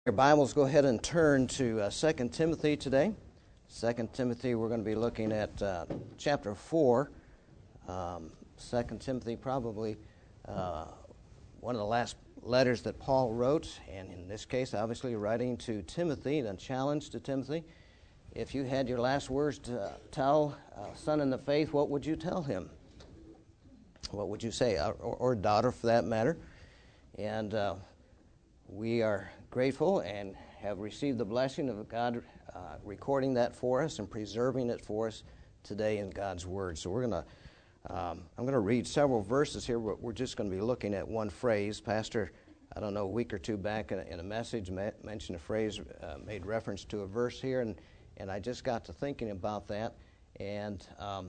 Your Bibles, go ahead and turn to 2 Timothy today. 2 Timothy, we're going to be looking at chapter 4. 2 Timothy, probably one of the last letters that Paul wrote, and in this case, obviously writing to Timothy, a challenge to Timothy. If you had your last words to tell a son in the faith, what would you tell him? What would you say? Or daughter, for that matter. And we are grateful and have received the blessing of God recording that for us and preserving it for us today in God's Word. So I'm going to read several verses here, but we're just going to be looking at one phrase. Pastor, I don't know, a week or two back in a message mentioned a phrase, made reference to a verse here, and I just got to thinking about that, and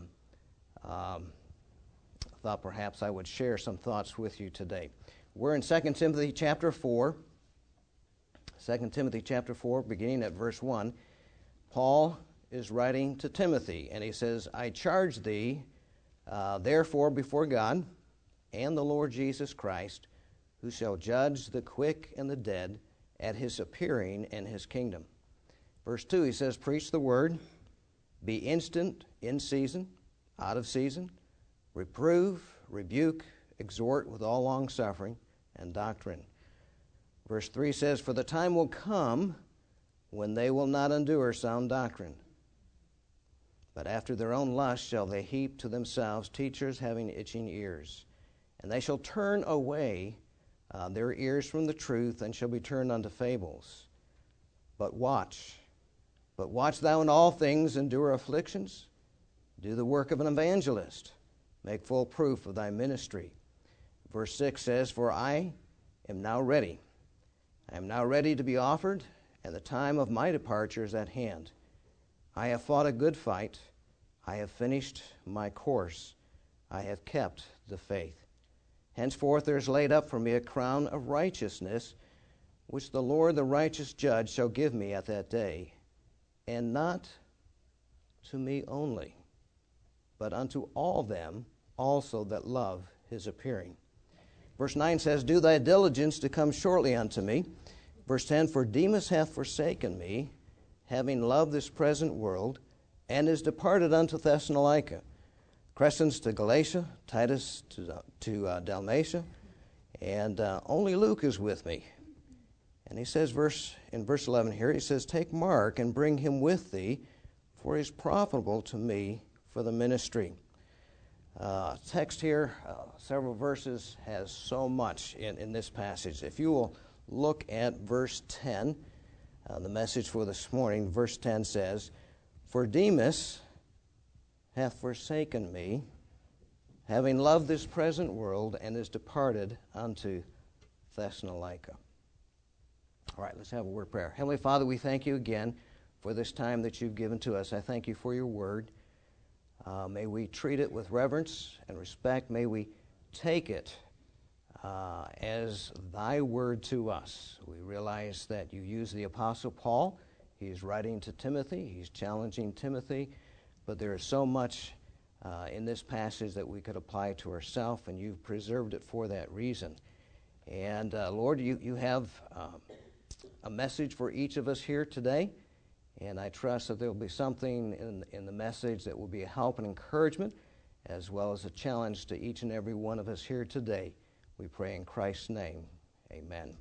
thought perhaps I would share some thoughts with you today. We're in 2 Timothy chapter 4. 2 Timothy chapter 4, beginning at verse 1, Paul is writing to Timothy, and he says, I charge thee, therefore, before God and the Lord Jesus Christ, who shall judge the quick and the dead at his appearing in his kingdom. Verse 2, he says, preach the word, be instant in season, out of season, reprove, rebuke, exhort with all longsuffering and doctrine. Verse 3 says, for the time will come when they will not endure sound doctrine, but after their own lust shall they heap to themselves teachers having itching ears. And they shall turn away their ears from the truth, and shall be turned unto fables. But watch thou in all things, endure afflictions, do the work of an evangelist, make full proof of thy ministry. Verse 6 says, for I am now ready. I am now ready to be offered, and the time of my departure is at hand. I have fought a good fight. I have finished my course. I have kept the faith. Henceforth there is laid up for me a crown of righteousness, which the Lord the righteous judge shall give me at that day, and not to me only, but unto all them also that love his appearing. Verse 9 says, do thy diligence to come shortly unto me. Verse 10, for Demas hath forsaken me, having loved this present world, and is departed unto Thessalonica. Crescens to Galatia, Titus to Dalmatia, and only Luke is with me. And he says in verse 11 here, he says, take Mark and bring him with thee, for he is profitable to me for the ministry. Text here, several verses, has so much in this passage. If you will look at verse 10, the message for this morning, verse 10 says, for Demas hath forsaken me, having loved this present world, and is departed unto Thessalonica. All right, let's have a word of prayer. Heavenly Father, we thank you again for this time that you've given to us. I thank you for your word. May we treat it with reverence and respect. May we take it as thy word to us. We realize that you use the Apostle Paul. He's writing to Timothy. He's challenging Timothy. But there is so much in this passage that we could apply to ourselves, and you've preserved it for that reason. And Lord, you have a message for each of us here today. And I trust that there will be something in the message that will be a help and encouragement, as well as a challenge to each and every one of us here today. We pray in Christ's name. Amen.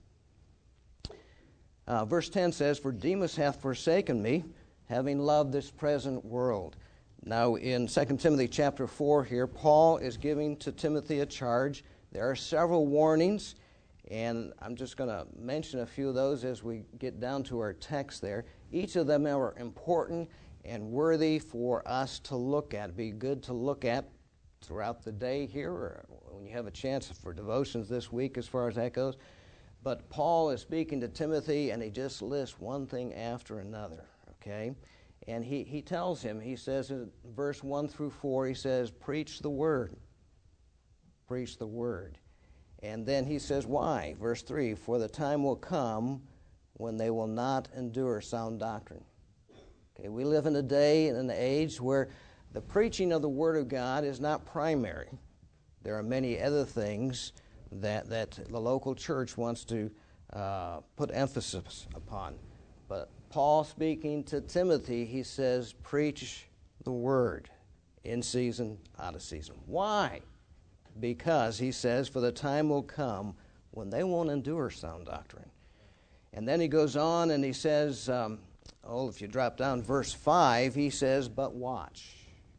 Verse 10 says, for Demas hath forsaken me, having loved this present world. Now in 2 Timothy chapter 4 here, Paul is giving to Timothy a charge. There are several warnings, and I'm just going to mention a few of those as we get down to our text there. Each of them are important and worthy for us to look at. It'd be good to look at throughout the day here, or when you have a chance for devotions this week as far as that goes. But Paul is speaking to Timothy, and he just lists one thing after another, okay? And he tells him, he says in verse 1 through 4, he says, preach the word. Preach the word. And then he says, why? Verse 3, for the time will come when they will not endure sound doctrine. Okay, we live in a day and an age where the preaching of the Word of God is not primary. There are many other things that the local church wants to put emphasis upon. But Paul, speaking to Timothy, he says, preach the word in season, out of season. Why? Because, he says, for the time will come when they won't endure sound doctrine. And then he goes on and he says, if you drop down verse 5, he says, but watch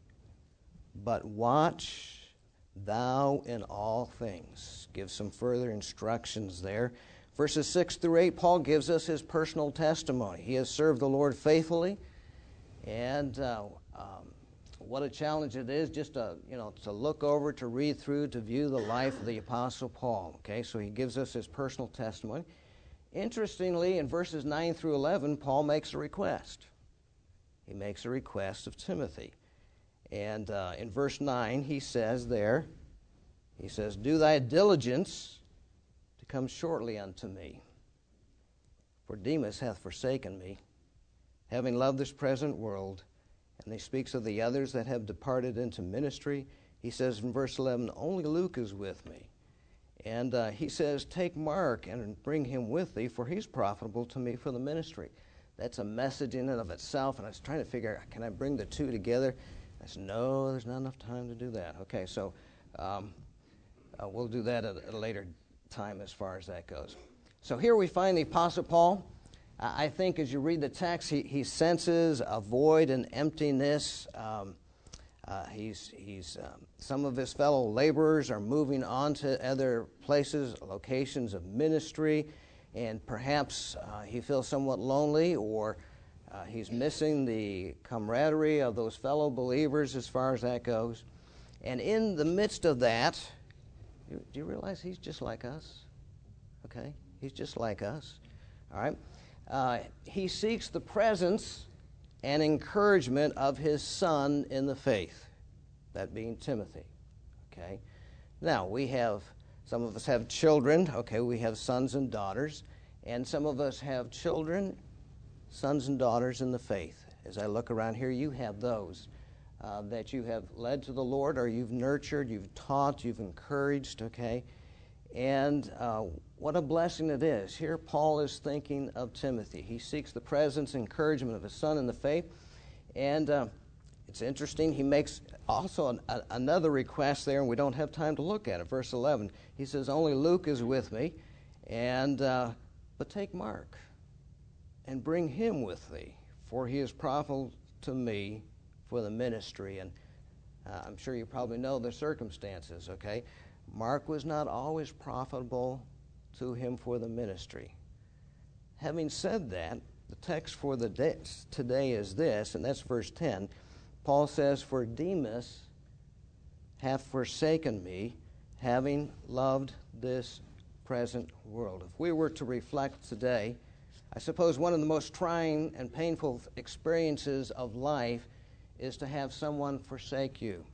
thou in all things. Give some further instructions there. Verses 6 through 8, Paul gives us his personal testimony. He has served the Lord faithfully, and what a challenge it is just to look over, to read through, to view the life of the Apostle Paul. Okay, so he gives us his personal testimony. Interestingly, in verses 9 through 11, Paul makes a request. He makes a request of Timothy. And in verse 9, he says, do thy diligence to come shortly unto me. For Demas hath forsaken me, having loved this present world. And he speaks of the others that have departed into ministry. He says in verse 11, only Luke is with me. And he says, take Mark and bring him with thee, for he's profitable to me for the ministry. That's a message in and of itself. And I was trying to figure out, can I bring the two together? I said, no, there's not enough time to do that. Okay, so we'll do that at a later time as far as that goes. So here we find the Apostle Paul. I think as you read the text, he senses a void and emptiness. Some of his fellow laborers are moving on to other places, locations of ministry, and perhaps he feels somewhat lonely, or he's missing the camaraderie of those fellow believers as far as that goes. And in the midst of that, do you realize he's just like us? Okay? He's just like us. All right? He seeks the presence and encouragement of his son in the faith, that being Timothy. Okay? Now, some of us have children. Okay, we have sons and daughters. And some of us have children, sons and daughters in the faith. As I look around here, you have those that you have led to the Lord, or you've nurtured, you've taught, you've encouraged, okay? And what a blessing it is. Here Paul is thinking of Timothy. He seeks the presence and encouragement of his son in the faith. And it's interesting, he makes also another request there, and we don't have time to look at it. Verse 11, he says, only Luke is with me, but take Mark and bring him with thee, for he is profitable to me for the ministry. And I'm sure you probably know the circumstances, okay? Mark was not always profitable to him for the ministry. Having said that, the text for the day today is this, and that's verse 10. Paul says, for Demas hath forsaken me, having loved this present world. If we were to reflect today, I suppose one of the most trying and painful experiences of life is to have someone forsake you.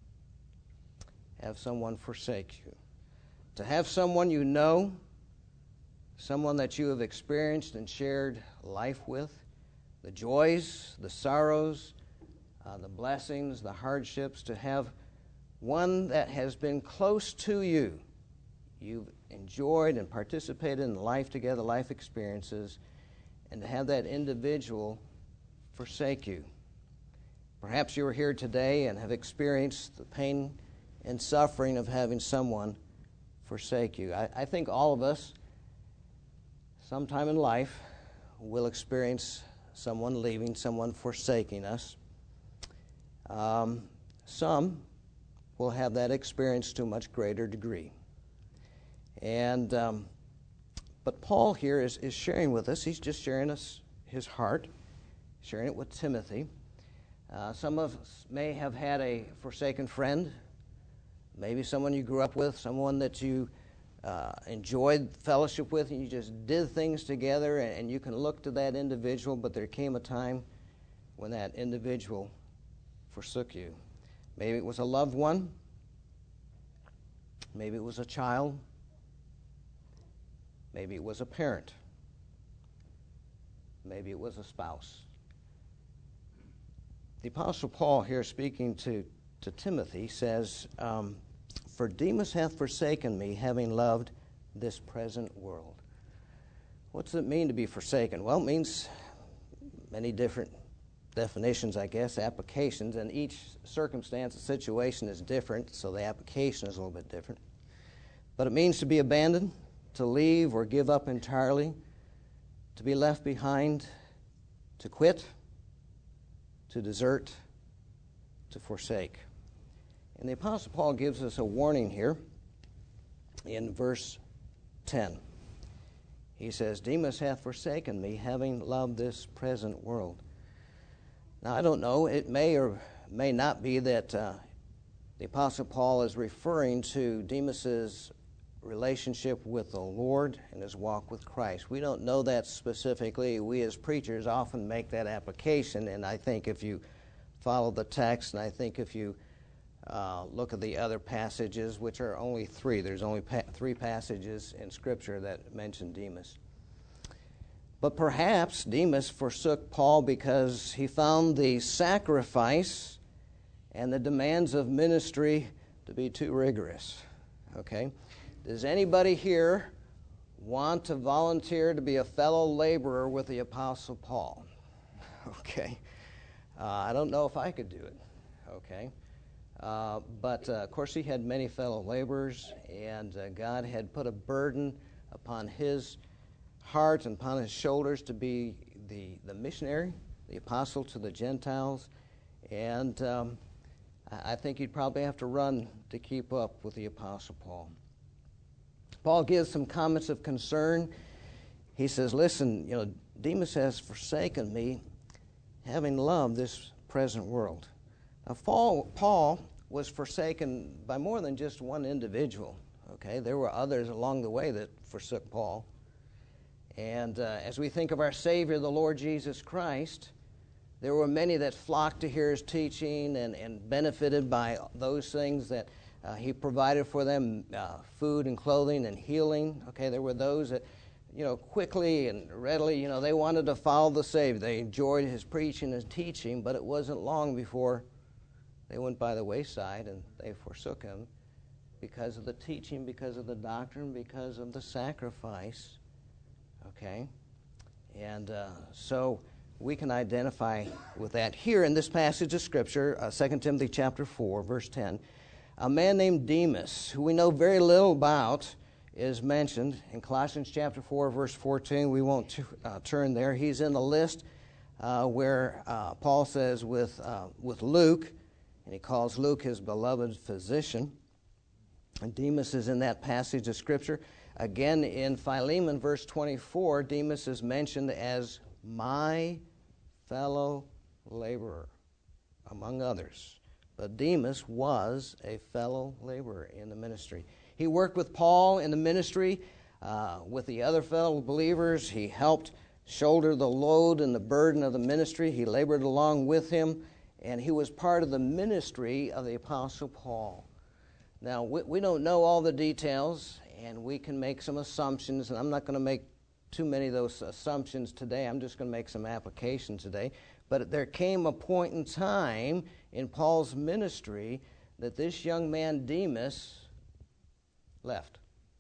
Have someone forsake you. To have someone you know, someone that you have experienced and shared life with, the joys, the sorrows, the blessings, the hardships, to have one that has been close to you. You've enjoyed and participated in life together, life experiences, and to have that individual forsake you. Perhaps you are here today and have experienced the pain and suffering of having someone forsake you. I think all of us, sometime in life, will experience someone leaving, someone forsaking us. Some will have that experience to a much greater degree. And but Paul here is sharing with us, he's just sharing us his heart, sharing it with Timothy. Some of us may have had a forsaken friend, maybe someone you grew up with, someone that you enjoyed fellowship with, and you just did things together, and you can look to that individual, but there came a time when that individual forsook you. Maybe it was a loved one, maybe it was a child, maybe it was a parent, maybe it was a spouse. The Apostle Paul here, speaking to Timothy, says, for Demas hath forsaken me, having loved this present world. What does it mean to be forsaken? Well, it means many different definitions, I guess, applications, and each circumstance and situation is different, so the application is a little bit different. But it means to be abandoned, to leave or give up entirely, to be left behind, to quit, to desert, to forsake. And the Apostle Paul gives us a warning here in verse 10. He says, Demas hath forsaken me, having loved this present world. Now, I don't know, it may or may not be that the Apostle Paul is referring to Demas's relationship with the Lord and his walk with Christ. We don't know that specifically. We as preachers often make that application, and I think if you follow the text, and I think if you look at the other passages, which are only three, there's only three passages in Scripture that mention Demas. But perhaps Demas forsook Paul because he found the sacrifice and the demands of ministry to be too rigorous. Okay? Does anybody here want to volunteer to be a fellow laborer with the Apostle Paul? Okay. I don't know if I could do it. Okay. But of course he had many fellow laborers, and God had put a burden upon his heart and upon his shoulders to be the missionary, the apostle to the Gentiles, and I think you'd probably have to run to keep up with the Apostle Paul. Paul gives some comments of concern. He says, listen, Demas has forsaken me, having loved this present world. Now, Paul was forsaken by more than just one individual. Okay, there were others along the way that forsook Paul. And as we think of our Savior, the Lord Jesus Christ, there were many that flocked to hear his teaching and benefited by those things that he provided for them, food and clothing and healing. Okay, there were those that, quickly and readily, they wanted to follow the Savior. They enjoyed his preaching and teaching, but it wasn't long before they went by the wayside and they forsook him because of the teaching, because of the doctrine, because of the sacrifice. Okay? And so we can identify with that. Here in this passage of Scripture, 2 Timothy chapter 4, verse 10, a man named Demas, who we know very little about, is mentioned in Colossians chapter 4, verse 14. We won't turn there. He's in the list where Paul says with Luke, and he calls Luke his beloved physician. And Demas is in that passage of Scripture. Again, in Philemon, verse 24, Demas is mentioned as my fellow laborer, among others. But Demas was a fellow laborer in the ministry. He worked with Paul in the ministry, with the other fellow believers. He helped shoulder the load and the burden of the ministry. He labored along with him, and he was part of the ministry of the Apostle Paul. Now, we don't know all the details, and we can make some assumptions, and I'm not going to make too many of those assumptions today. I'm just going to make some applications today. But there came a point in time in Paul's ministry that this young man, Demas, left.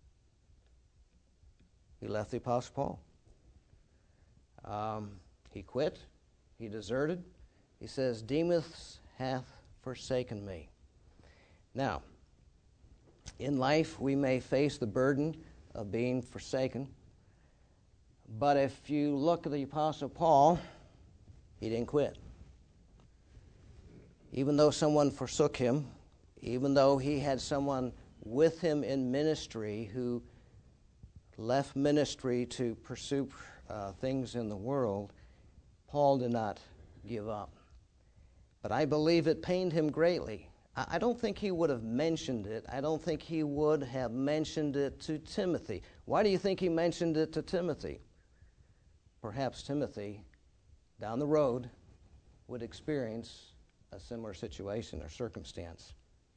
He left the Apostle Paul. He quit. He deserted. He says, Demas hath forsaken me. Now, in life, we may face the burden of being forsaken. But if you look at the Apostle Paul, he didn't quit. Even though someone forsook him, even though he had someone with him in ministry who left ministry to pursue things in the world, Paul did not give up. But I believe it pained him greatly. I don't think he would have mentioned it. I don't think he would have mentioned it to Timothy. Why do you think he mentioned it to Timothy? Perhaps Timothy, down the road, would experience a similar situation or circumstance.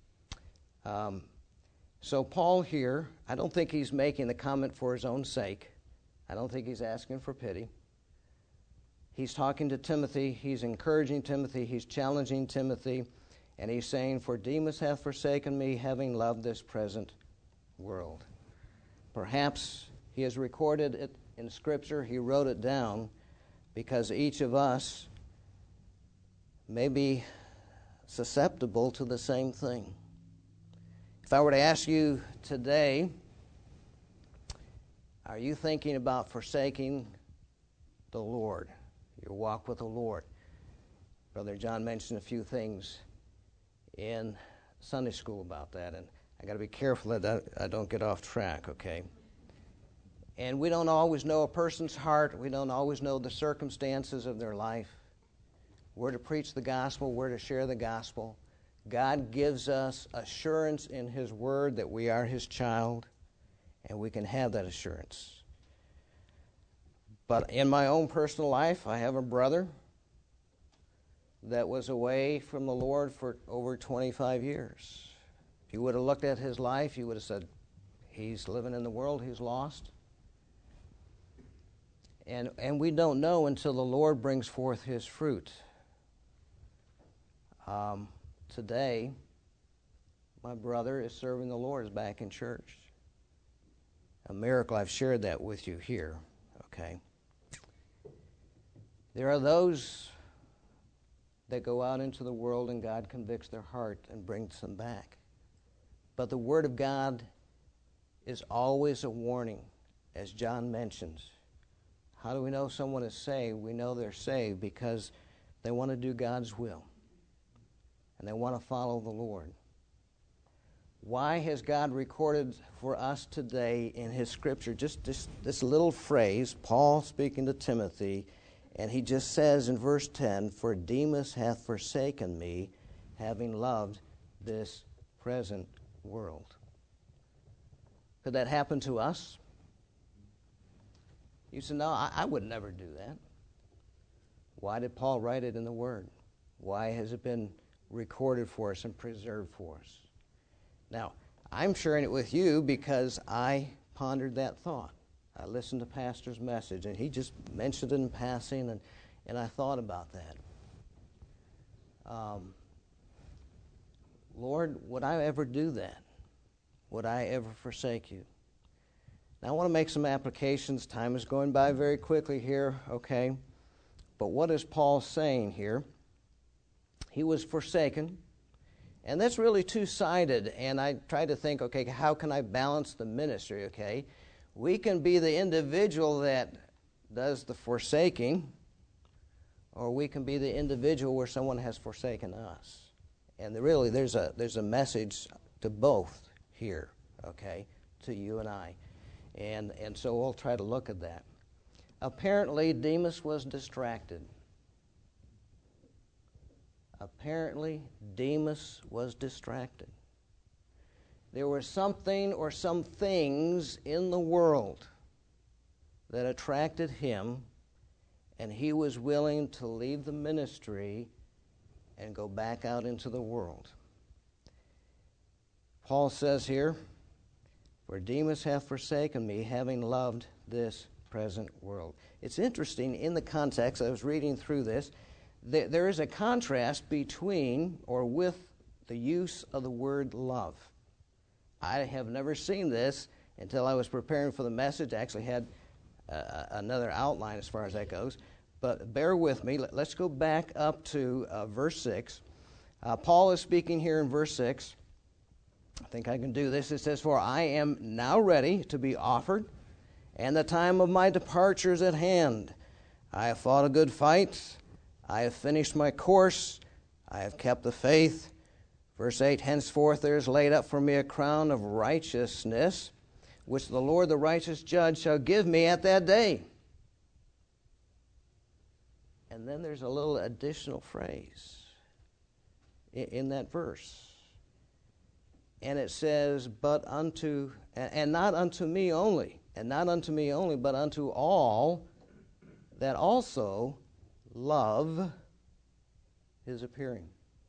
So Paul here, I don't think he's making the comment for his own sake. I don't think he's asking for pity. He's talking to Timothy. He's encouraging Timothy. He's challenging Timothy. And he's saying, for Demas hath forsaken me, having loved this present world. Perhaps he has recorded it in Scripture. He wrote it down because each of us may be susceptible to the same thing. If I were to ask you today, are you thinking about forsaking the Lord, your walk with the Lord? Brother John mentioned a few things in Sunday school about that, and I got to be careful that I don't get off track, okay? And we don't always know a person's heart. We don't always know the circumstances of their life. We're to preach the gospel. We're to share the gospel. God gives us assurance in His Word that we are His child, and we can have that assurance. But in my own personal life, I have a brother that was away from the Lord for over 25 years. If you would have looked at his life, you would have said, he's living in the world, he's lost. And we don't know until the Lord brings forth His fruit. Today, my brother is serving the Lord, is back in church. A miracle. I've shared that with you here, okay? There are those that go out into the world and God convicts their heart and brings them back. But the Word of God is always a warning, as John mentions. How do we know someone is saved? We know they're saved because they want to do God's will, and they want to follow the Lord. Why has God recorded for us today in His Scripture just this little phrase, Paul speaking to Timothy, and he just says in verse 10, "For Demas hath forsaken me, having loved this present world." Could that happen to us? You say, no, I would never do that. Why did Paul write it in the Word? Why has it been recorded for us and preserved for us? Now, I'm sharing it with you because I pondered that thought. I listened to Pastor's message, and he just mentioned it in passing, and I thought about that. Lord, would I ever do that? Would I ever forsake you? Now, I want to make some applications. Time is going by very quickly here, okay? But what is Paul saying here? He was forsaken. And that's really two-sided. And I try to think, okay, how can I balance the ministry, okay? We can be the individual that does the forsaking, or we can be the individual where someone has forsaken us. And really, there's a message to both here, okay, to you and I. And so we'll try to look at that. Apparently, Demas was distracted. Apparently, Demas was distracted. There was something or some things in the world that attracted him, and he was willing to leave the ministry and go back out into the world. Paul says here, "For Demas hath forsaken me, having loved this present world." It's interesting, in the context, I was reading through this, there is a contrast between or with the use of the word love. I have never seen this until I was preparing for the message. I actually had another outline as far as that goes. But bear with me. Let's go back up to verse 6. Paul is speaking here in verse 6. I think I can do this. It says, "For I am now ready to be offered, and the time of my departure is at hand. I have fought a good fight. I have finished my course. I have kept the faith." Verse 8, "Henceforth there is laid up for me a crown of righteousness, which the Lord, the righteous judge, shall give me at that day." And then there's a little additional phrase in that verse. And it says, "But unto," and not unto me only, but unto all that also love His appearing.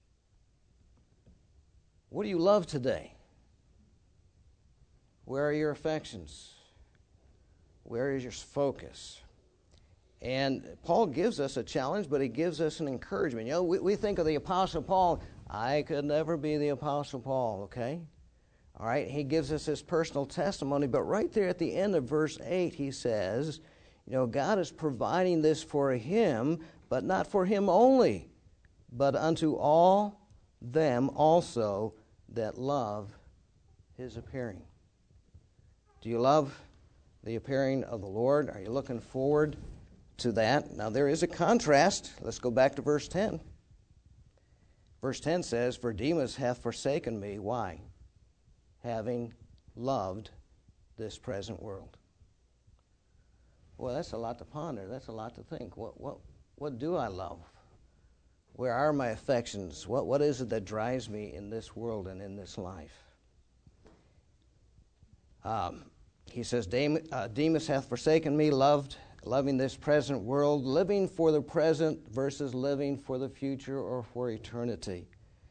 What do you love today? Where are your affections? Where is your focus? And Paul gives us a challenge, but he gives us an encouragement. You know, we think of the Apostle Paul. I could never be the Apostle Paul, okay? All right, he gives us his personal testimony, but right there at the end of verse 8, he says, God is providing this for him, but not for him only, but unto all them also that love his appearing. Do you love the appearing of the Lord? Are you looking forward to that? Now there is a contrast. Let's go back to verse 10. Verse 10 says, "For Demas hath forsaken me." Why? "Having loved this present world." Well, that's a lot to ponder. That's a lot to think. What do I love? Where are my affections? What is it that drives me in this world and in this life? He says, "Demas hath forsaken me, loving this present world," living for the present versus living for the future or for eternity.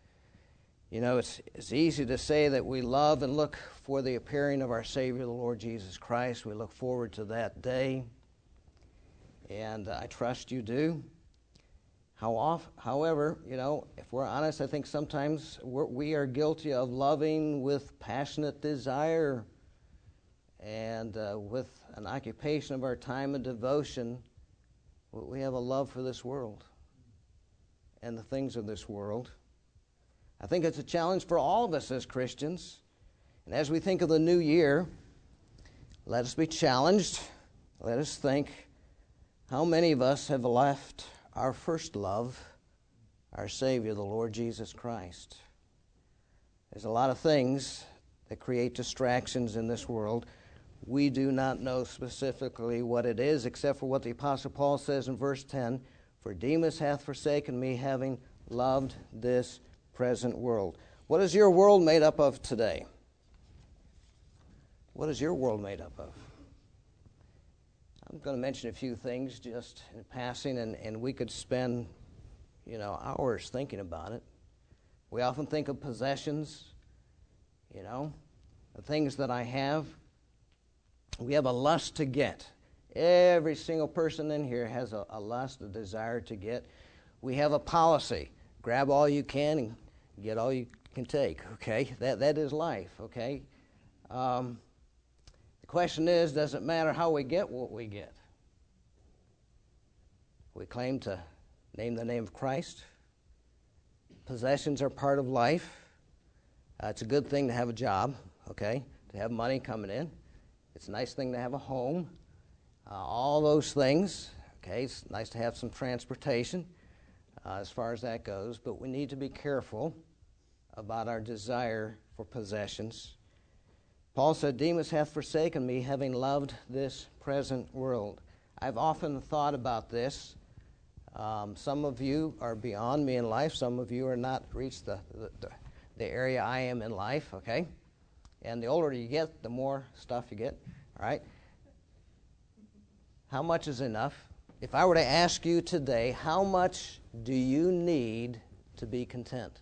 It's easy to say that we love and look for the appearing of our Savior, the Lord Jesus Christ. We look forward to that day, and I trust you do. However, if we're honest, I think sometimes we are guilty of loving with passionate desire and with an occupation of our time and devotion. We have a love for this world and the things of this world. I think it's a challenge for all of us as Christians. And as we think of the new year, let us be challenged. Let us think, how many of us have left our first love, our Savior, the Lord Jesus Christ? There's a lot of things that create distractions in this world. We do not know specifically what it is, except for what the Apostle Paul says in verse 10, "For Demas hath forsaken me, having loved this present world." What is your world made up of today? What is your world made up of? I'm going to mention a few things just in passing, and we could spend, hours thinking about it. We often think of possessions, the things that I have. We have a lust to get. Every single person in here has a lust, a desire to get. We have a policy. Grab all you can and get all you can take, okay? That is life, okay? The question is, does it matter how we get what we get? We claim to name the name of Christ. Possessions are part of life. It's a good thing to have a job, okay? To have money coming in. It's a nice thing to have a home. All those things, okay? It's nice to have some transportation as far as that goes, but we need to be careful about our desire for possessions. Paul said, "Demas hath forsaken me, having loved this present world." I've often thought about this. Some of you are beyond me in life. Some of you are not reached the area I am in life, okay? And the older you get, the more stuff you get, all right? How much is enough? If I were to ask you today, how much do you need to be content?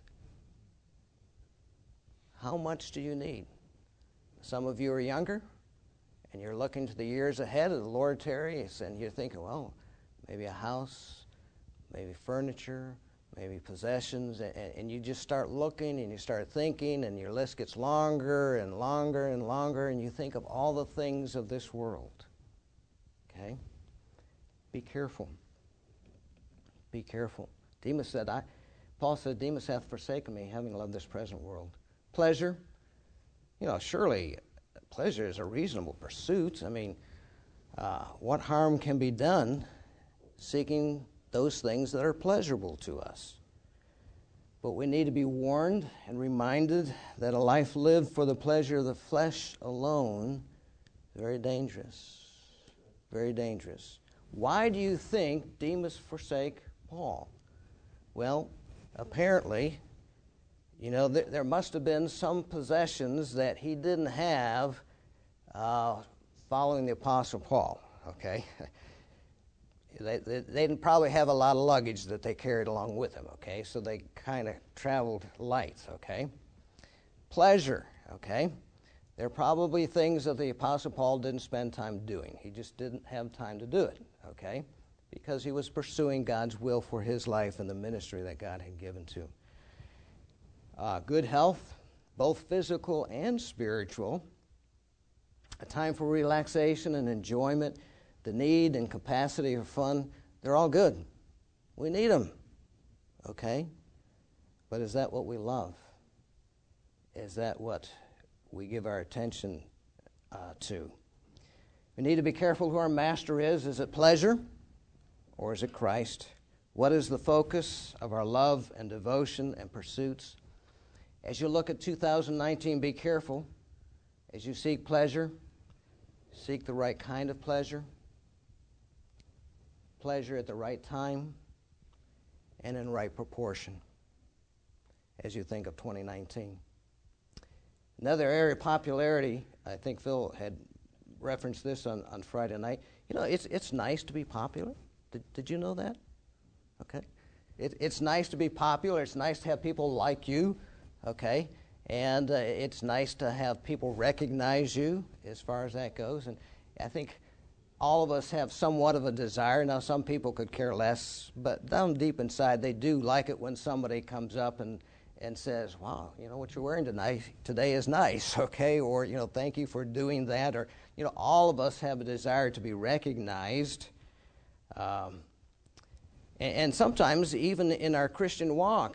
How much do you need? Some of you are younger, and you're looking to the years ahead of the Lord tarries, and you're thinking, well, maybe a house, maybe furniture, maybe possessions, and you just start looking and you start thinking, and your list gets longer and longer and longer, and you think of all the things of this world. Okay? Be careful. Be careful. Paul said, "Demas hath forsaken me, having loved this present world." Pleasure. Surely pleasure is a reasonable pursuit. I mean, what harm can be done seeking those things that are pleasurable to us? But we need to be warned and reminded that a life lived for the pleasure of the flesh alone is very dangerous. Very dangerous. Why do you think Demas forsake Paul? Well, apparently, there must have been some possessions that he didn't have following the Apostle Paul, okay? They didn't probably have a lot of luggage that they carried along with them, okay? So they kind of traveled light, okay? Pleasure, okay? There are probably things that the Apostle Paul didn't spend time doing. He just didn't have time to do it, okay? Because he was pursuing God's will for his life and the ministry that God had given to him. Good health, both physical and spiritual. A time for relaxation and enjoyment. the need and capacity for fun, they're all good. We need them, okay? But is that what we love? Is that what we give our attention to? We need to be careful who our master is. Is it pleasure or is it Christ? What is the focus of our love and devotion and pursuits? As you look at 2019, be careful. As you seek pleasure, seek the right kind of pleasure, pleasure at the right time, and in right proportion as you think of 2019. Another area of popularity, I think Phil had referenced this on Friday night. You know, it's nice to be popular. Did you know that? Okay. It's nice to be popular. It's nice to have people like you, okay? And it's nice to have people recognize you as far as that goes. And I think all of us have somewhat of a desire. Now, some people could care less, but down deep inside, they do like it when somebody comes up and says, wow, you know, what you're wearing today is nice, okay? Or, you know, thank you for doing that. Or, you know, all of us have a desire to be recognized. And sometimes, even in our Christian walk,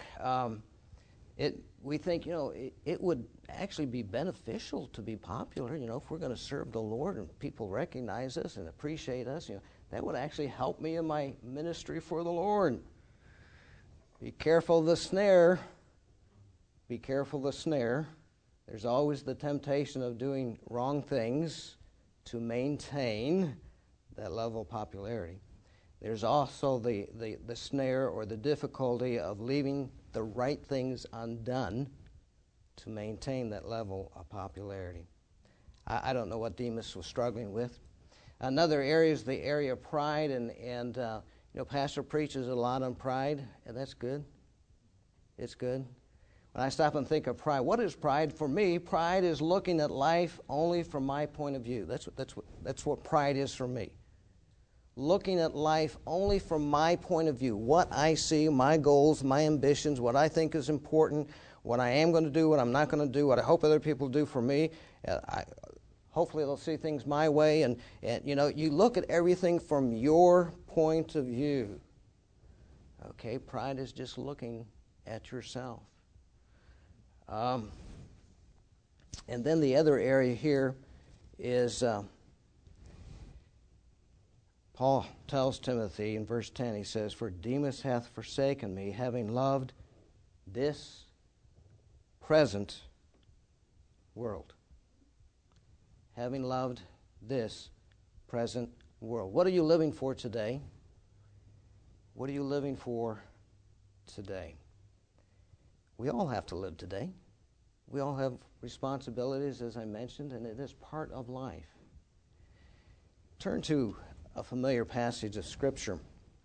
we think, you know, it would actually be beneficial to be popular. You know, if we're going to serve the Lord and people recognize us and appreciate us, you know, that would actually help me in my ministry for the Lord. Be careful of the snare. Be careful of the snare. There's always the temptation of doing wrong things to maintain that level of popularity. There's also the snare or the difficulty of leaving the right things undone to maintain that level of popularity. I don't know what Demas was struggling with. Another area is the area of pride, and you know, Pastor preaches a lot on pride, and that's good. It's good. When I stop and think of pride, what is pride? For me, pride is looking at life only from my point of view. That's what pride is for me. Looking at life only from my point of view, what I see, my goals, my ambitions, what I think is important, what I am going to do, what I'm not going to do, what I hope other people do for me. Hopefully they'll see things my way. And you know, you look at everything from your point of view. Okay, pride is just looking at yourself. And then the other area here is Paul tells Timothy in verse 10, he says, "For Demas hath forsaken me, having loved this present world." Having loved this present world. What are you living for today? What are you living for today? We all have to live today. We all have responsibilities, as I mentioned, and it is part of life. Turn to a familiar passage of Scripture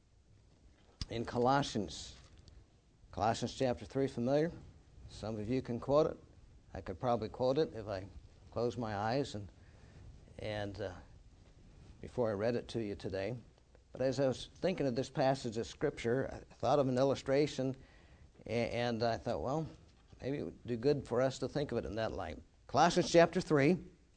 in Colossians. Colossians chapter 3, familiar? Some of you can quote it. I could probably quote it if I closed my eyes and before I read it to you today. But as I was thinking of this passage of Scripture, I thought of an illustration, and I thought, well, maybe it would do good for us to think of it in that light. Colossians chapter 3.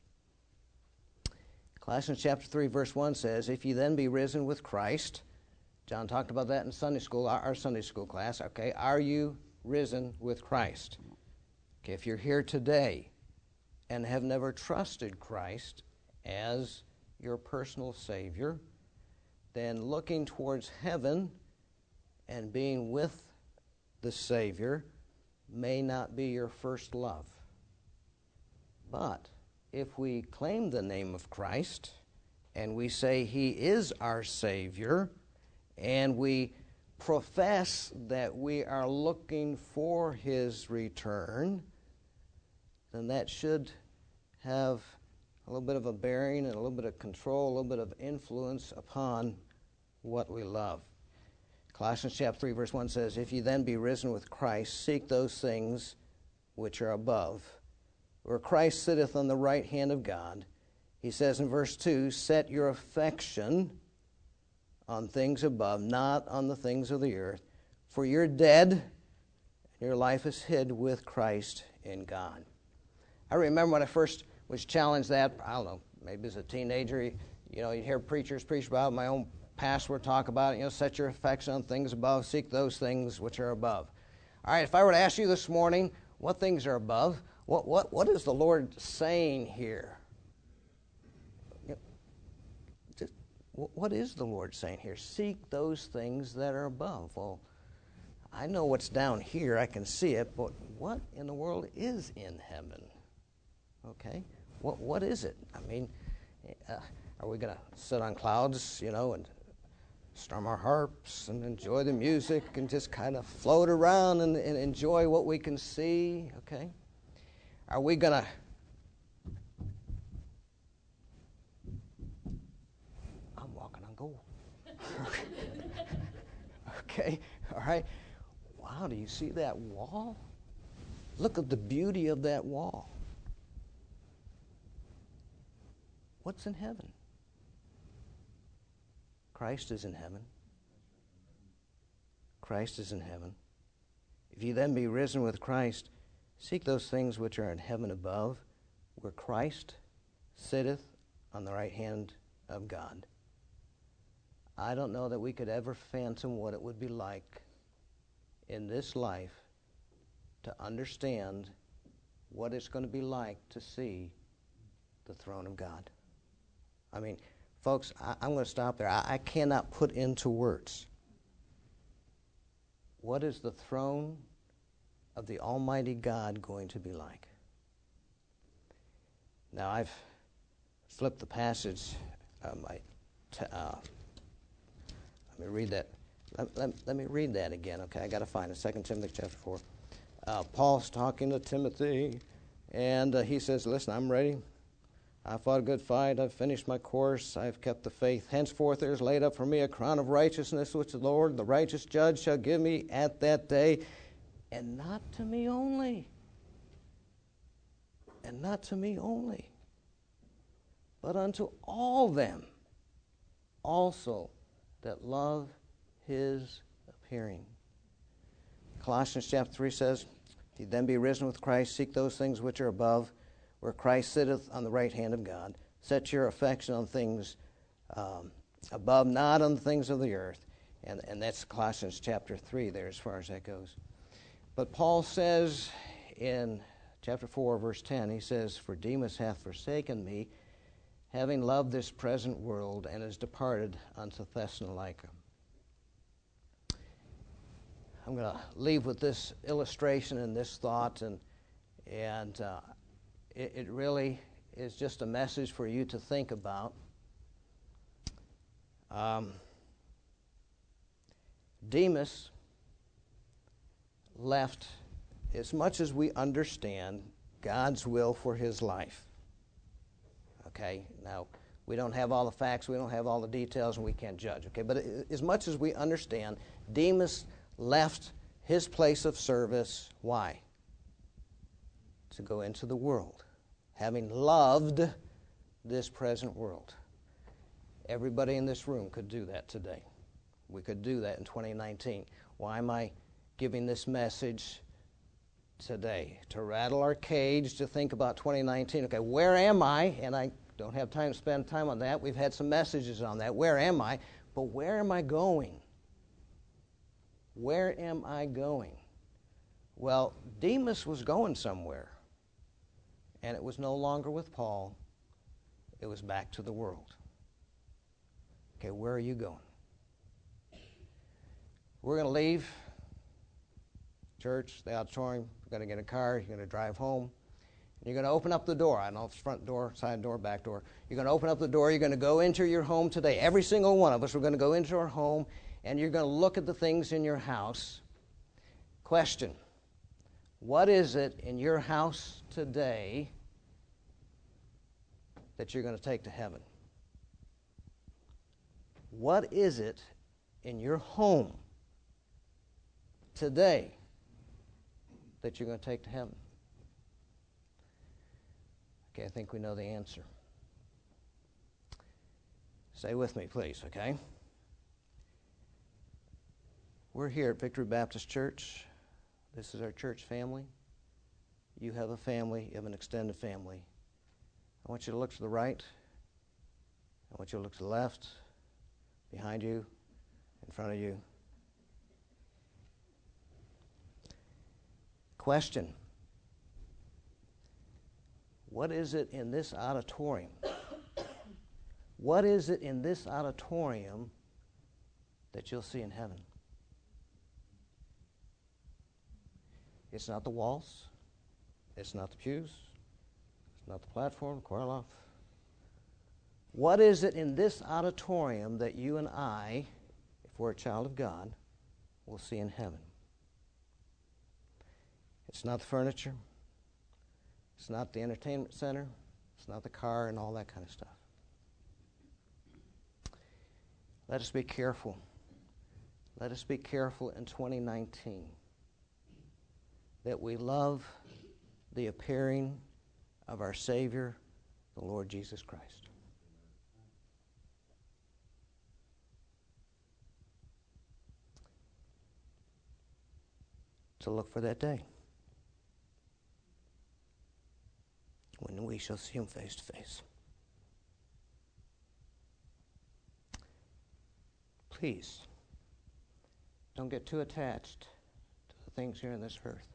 Colossians chapter 3, verse 1 says, "If ye then be risen with Christ," John talked about that in Sunday school, our Sunday school class, okay, are you risen with Christ? Okay, if you're here today and have never trusted Christ as your personal Savior, then looking towards heaven and being with the Savior may not be your first love. But if we claim the name of Christ and we say He is our Savior and we profess that we are looking for His return, then that should have a little bit of a bearing and a little bit of control, a little bit of influence upon what we love. Colossians chapter 3, verse 1 says, "If ye then be risen with Christ, seek those things which are above, where Christ sitteth on the right hand of God." He says in verse 2, "Set your affection on things above, not on the things of the earth. For you're dead, and your life is hid with Christ in God." I remember when I first was challenged that, I don't know, maybe as a teenager, You hear preachers preach about it. My own pastor would talk about it. Set your affection on things above. Seek those things which are above. All right, if I were to ask you this morning, what things are above? What is the Lord saying here? What is the Lord saying here? Seek those things that are above. Well, I know what's down here. I can see it, but what in the world is in heaven? Okay, what is it? I mean, are we going to sit on clouds, and strum our harps and enjoy the music and just kind of float around and enjoy what we can see? Okay, are we going to... Okay, all right. Wow, do you see that wall? Look at the beauty of that wall. What's in heaven? Christ is in heaven. Christ is in heaven. If you then be risen with Christ, seek those things which are in heaven above, where Christ sitteth on the right hand of God. I don't know that we could ever fathom what it would be like in this life to understand what it's going to be like to see the throne of God. I mean, folks, I'm going to stop there. I cannot put into words what is the throne of the Almighty God going to be like. Now, I've flipped the passage. Let me read that. Let me read that again, okay? I got to find it. 2 Timothy chapter 4. Paul's talking to Timothy, and he says, listen, I'm ready. I fought a good fight. I've finished my course. I've kept the faith. Henceforth there is laid up for me a crown of righteousness, which the Lord, the righteous judge, shall give me at that day, and not to me only. And not to me only, but unto all them also that love his appearing. Colossians chapter 3 says, if you then be risen with Christ, seek those things which are above, where Christ sitteth on the right hand of God. Set your affection on things above, not on the things of the earth. And that's Colossians chapter 3 there as far as that goes. But Paul says in chapter 4, verse 10, he says, for Demas hath forsaken me, having loved this present world, and is departed unto Thessalonica. I'm going to leave with this illustration and this thought, and it really is just a message for you to think about. Demas left, as much as we understand, God's will for his life. Okay, now, we don't have all the facts, we don't have all the details, and we can't judge, okay? But as much as we understand, Demas left his place of service. Why? To go into the world, having loved this present world. Everybody in this room could do that today. We could do that in 2019. Why am I giving this message today? To rattle our cage, to think about 2019. Okay, where am I? And I don't have time to spend time on that. We've had some messages on that. Where am I? But where am I going? Where am I going? Well, Demas was going somewhere. And it was no longer with Paul. It was back to the world. Okay, where are you going? We're going to leave church, the auditorium. You're going to get a car. You're going to drive home. And you're going to open up the door. I don't know if it's front door, side door, back door. You're going to open up the door. You're going to go into your home today. Every single one of us, we're going to go into our home, and you're going to look at the things in your house. Question: what is it in your house today that you're going to take to heaven? What is it in your home today that you're going to take to heaven? Okay, I think we know the answer. Stay with me, please, okay? We're here at Victory Baptist Church. This is our church family. You have a family. You have an extended family. I want you to look to the right. I want you to look to the left, behind you, in front of you. Question. What is it in this auditorium? What is it in this auditorium that you'll see in heaven? It's not the walls. It's not the pews. It's not the platform, the choir loft. What is it in this auditorium that you and I, if we're a child of God, will see in heaven? It's not the furniture. It's not the entertainment center. It's not the car and all that kind of stuff. Let us be careful. Let us be careful in 2019 that we love the appearing of our Savior, the Lord Jesus Christ. To look for that day when we shall see Him face to face. Please, don't get too attached to the things here on this earth.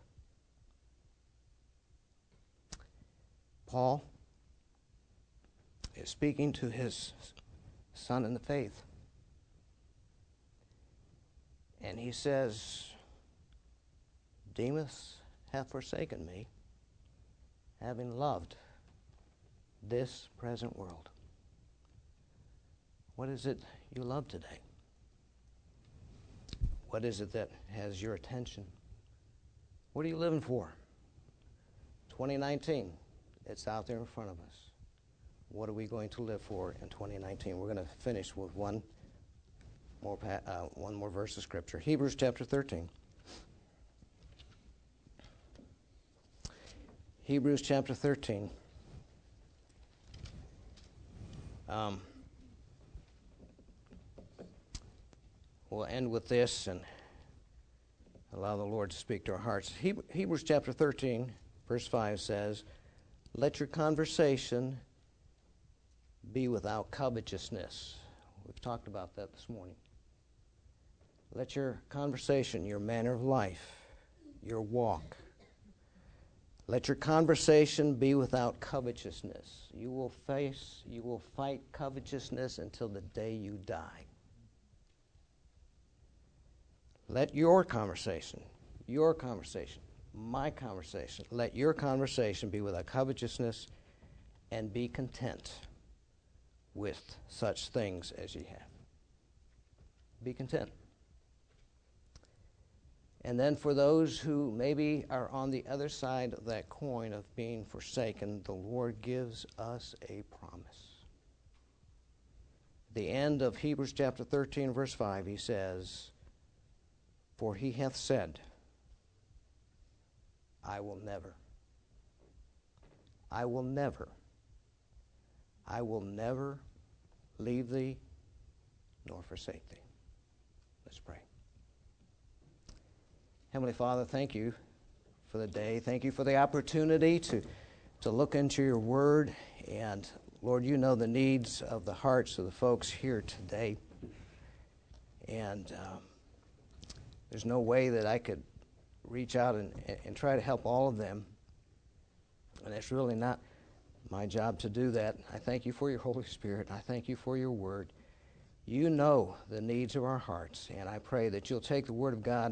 Paul is speaking to his son in the faith. And he says, Demas hath forsaken me, having loved this present world. What is it you love today? What is it that has your attention? What are you living for? 2019, it's out there in front of us. What are we going to live for in 2019? We're going to finish with one more verse of Scripture. Hebrews chapter 13. Hebrews chapter 13. We'll end with this and allow the Lord to speak to our hearts. Hebrews chapter 13, verse 5 says, let your conversation be without covetousness. We've talked about that this morning. Let your conversation, your manner of life, your walk, let your conversation be without covetousness. You will fight covetousness until the day you die. Let your conversation, my conversation, let your conversation be without covetousness, and be content with such things as ye have. Be content. And then for those who maybe are on the other side of that coin of being forsaken, the Lord gives us a promise. The end of Hebrews chapter 13, verse 5, he says, for he hath said, I will never leave thee nor forsake thee. Let's pray. Heavenly Father, thank you for the day. Thank you for the opportunity to look into your word. And Lord, you know the needs of the hearts of the folks here today. And there's no way that I could reach out and try to help all of them. And it's really not my job to do that. I thank you for your Holy Spirit. I thank you for your word. You know the needs of our hearts. And I pray that you'll take the word of God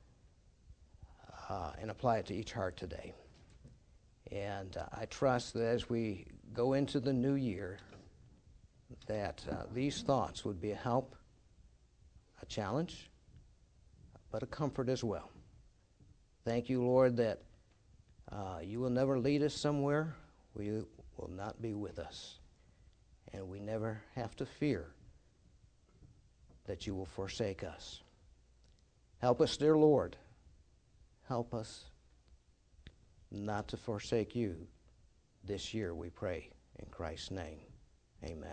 and apply it to each heart today. And I trust that as we go into the new year, that these thoughts would be a help, a challenge, but a comfort as well. Thank you, Lord, that you will never lead us somewhere where you will not be with us. And we never have to fear that you will forsake us. Help us, dear Lord. Help us not to forsake you this year, we pray. In Christ's name, amen.